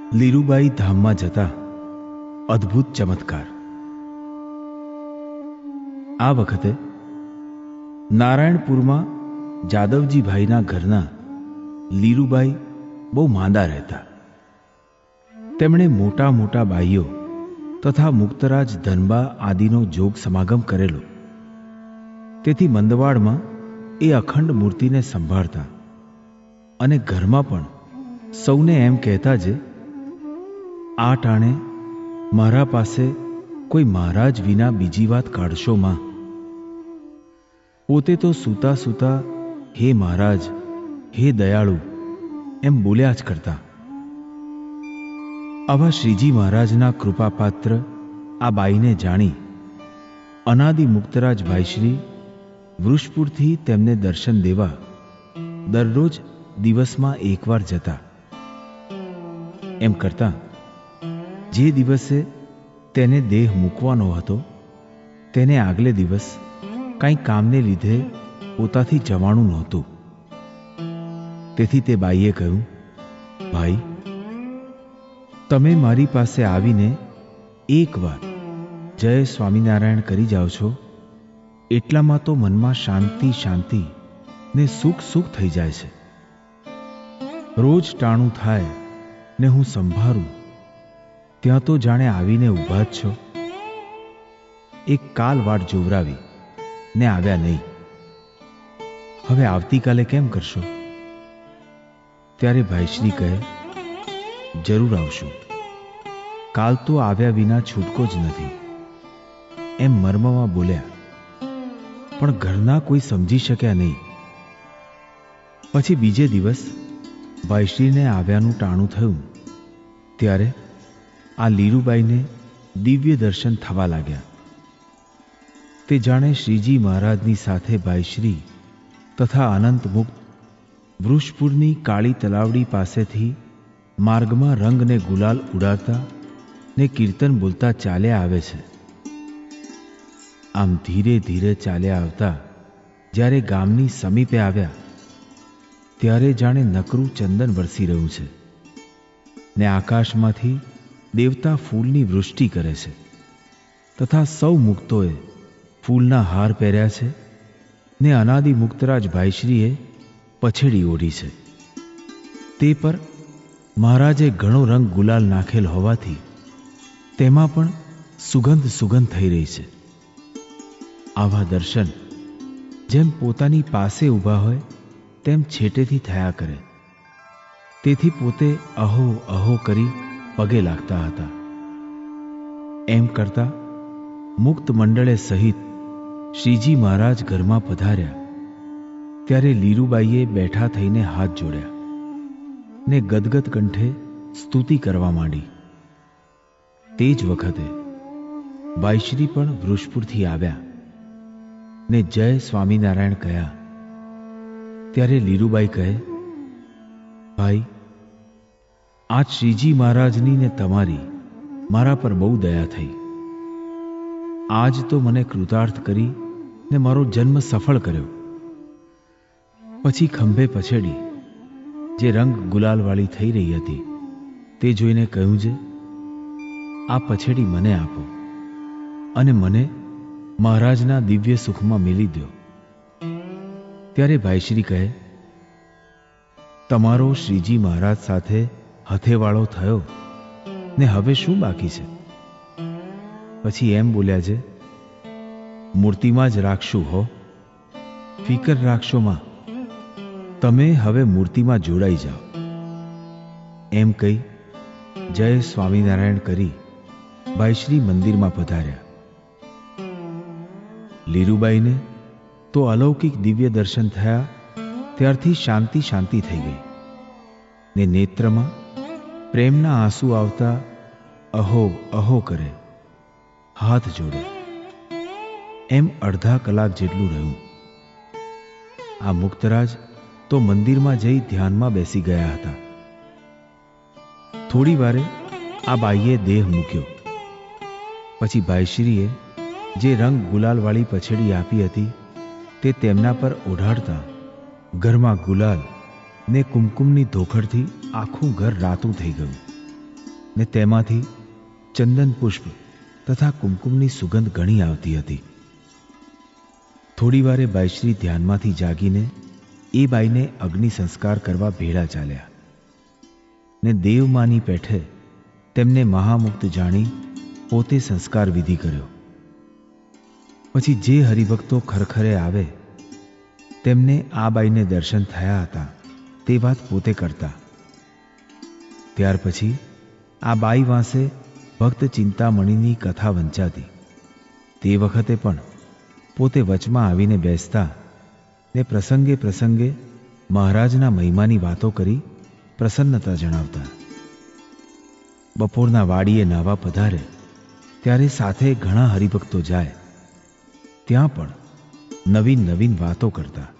લીરુબાઈ ધામમાં જતા અદ્ભુત ચમત્કાર. આ વખતે નારાયણપુરમાં જાદવજીભાઈના ઘરના લીરુબાઈ બહુ માંદા રહેતા. તેમણે મોટા મોટા બાઈઓ તથા મુક્તરાજ ધનબા આદિનો જોગ સમાગમ કરેલો. તેથી મંદવાડમાં એ અખંડ મૂર્તિને સંભાળતા અને ઘરમાં પણ સૌને એમ કહેતા જે આ ટાણે મારા પાસે કોઈ મહારાજ વિના બીજી વાત કાઢશો માં. પોતે તો સૂતા સૂતા હે મહારાજ, હે દયાળુ એમ બોલ્યા જ કરતા. આવા શ્રીજી મહારાજના કૃપાપાત્ર આ બાઈને જાણી અનાદિ મુક્તરાજ ભાઈશ્રી વૃષપુરથી તેમને દર્શન દેવા દરરોજ દિવસમાં એકવાર જતા. એમ કરતા જે દિવસે તેને દેહ મૂકવાનો હતો તેને આગલે દિવસ કંઈ કામને લીધે પોતાથી જવાનું નહોતું. તેથી તે બાઈએ કહ્યું, ભાઈ, તમે મારી પાસે આવીને એકવાર જય સ્વામિનારાયણ કરી જાઓ છો એટલામાં તો મનમાં શાંતિ શાંતિ ને સુખ સુખ થઈ જાય છે. રોજ ટાણું થાય ને હું સંભાળું ત્યાં તો જાણે આવીને ઊભા જ છો. એક કાલ વાટ જોવરાવી ને આવ્યા નહીં. હવે આવતીકાલે કેમ કરશો? ત્યારે ભાઈશ્રી કહે, જરૂર આવશું. કાલ તો આવ્યા વિના છૂટકો જ નથી. એમ મર્મમાં બોલ્યા, પણ ઘરના કોઈ સમજી શક્યા નહીં. પછી બીજે દિવસ ભાઈશ્રીને આવ્યાનું ટાણું થયું ત્યારે આ લીરુબાઈને દિવ્ય દર્શન થવા લાગ્યા. તે જાણે શ્રીજી મહારાજની સાથે ભાઈશ્રી તથા અનંત મુક્ત વૃષપુરની કાળી તલાવડી પાસેથી માર્ગમાં રંગ ને ગુલાલ ઉડાડતા ને કીર્તન બોલતા ચાલ્યા આવે છે. આમ ધીરે ધીરે ચાલ્યા આવતા જ્યારે ગામની સમીપે આવ્યા ત્યારે જાણે નકરું ચંદન વરસી રહ્યું છે ને આકાશમાંથી દેવતા ફૂલની વૃષ્ટિ કરે છે તથા સૌ મુક્તોએ ફૂલના હાર પહેર્યા છે ને અનાદિ મુક્તરાજ ભાઈશ્રીએ પછેડી ઓઢી છે. તે પર મહારાજે ઘણો રંગ ગુલાલ નાખેલ હોવાથી તેમાં પણ સુગંધ સુગંધ થઈ રહી છે. આવા દર્શન જેમ પોતાની પાસે ઊભા હોય તેમ છેટેથી થયા કરે. તેથી પોતે અહો અહો કરી પગે લાગતા હતા. એમ કરતા મુક્ત મંડળે સહિત શ્રીજી મહારાજ ઘરમાં પધાર્યા ત્યારે લીરુબાઈએ બેઠા થઈને હાથ જોડ્યા ને ગદગદ કંઠે સ્તુતિ કરવા માંડી. તે જ વખતે ભાઈશ્રી પણ વૃષપુરથી આવ્યા ને જય સ્વામિનારાયણ કહ્યા. ત્યારે લીરુબાઈ કહે, ભાઈ, આજ શ્રીજી મહારાજની ને તમારી મારા પર બહુ દયા થઈ. આજ તો મને કૃતાર્થ કરી ને મારો જન્મ સફળ કર્યો. પછી ખંભે પછેડી જે રંગ ગુલાલવાળી થઈ રહી હતી તે જોઈને કહ્યું છે, આ પછેડી મને આપો અને મને મહારાજના દિવ્ય સુખમાં મેલી દો. ત્યારે ભાઈશ્રી કહે, તમારો શ્રીજી મહારાજ સાથે હથેવાળો થયો ને હવે શું બાકી છે? પછી એમ બોલ્યા છે, મૂર્તિમાં જ રાખશું હો, ફિકર રાખશો માં. તમે હવે મૂર્તિમાં જોડાઈ જાઓ. એમ કહી જય સ્વામિનારાયણ કરી ભાઈશ્રી મંદિરમાં પધાર્યા. લીરુબાઈને તો અલૌકિક દિવ્ય દર્શન થયા ત્યારથી શાંતિ શાંતિ થઈ ગઈ ને નેત્રમાં પ્રેમના આંસુ આવતા અહો અહો કરે, હાથ જોડે. એમ અડધા કલાક જેટલું રહ્યું. આ મુક્તરાજ તો મંદિરમાં જઈ ધ્યાનમાં બેસી ગયા હતા. થોડી વારે આ બાઈએ દેહ મૂક્યો. પછી ભાઈશ્રીએ જે રંગ ગુલાલવાળી પછેડી આપી હતી તે તેમના પર ઓઢાડતા ઘરમાં ગુલાલ ને કુમકુમની ધોખડથી આખું ઘર રાતું થઈ ગયું. ને તેમાંથી ચંદન પુષ્પ તથા કુમકુમની સુગંધ ઘણી આવતી હતી. થોડી વારે બાઈશ્રી ધ્યાનમાંથી જાગીને એ બાઈને અગ્નિ સંસ્કાર કરવા ભેળા ચાલ્યા ને દેવમાની પેઠે તેમને મહામુક્ત જાણી પોતે સંસ્કાર વિધિ કર્યો. પછી જે હરિભક્તો ખરખરે આવે તેમને આ બાઈને દર્શન થયા હતા તે વાત પોતે કરતા. ત્યાર પછી આ બાઈ વાંસે ભક્ત ચિંતામણીની કથા વંચાતી. તે વખતે પણ પોતે વચમાં આવીને બેસતા ને પ્રસંગે પ્રસંગે મહારાજના મહિમાની વાતો કરી પ્રસન્નતા જણાવતા. બપોરના વાડીએ નાવા પધારે ત્યારે સાથે ઘણા હરિભક્તો જાય ત્યાં પણ નવીન નવીન વાતો કરતા.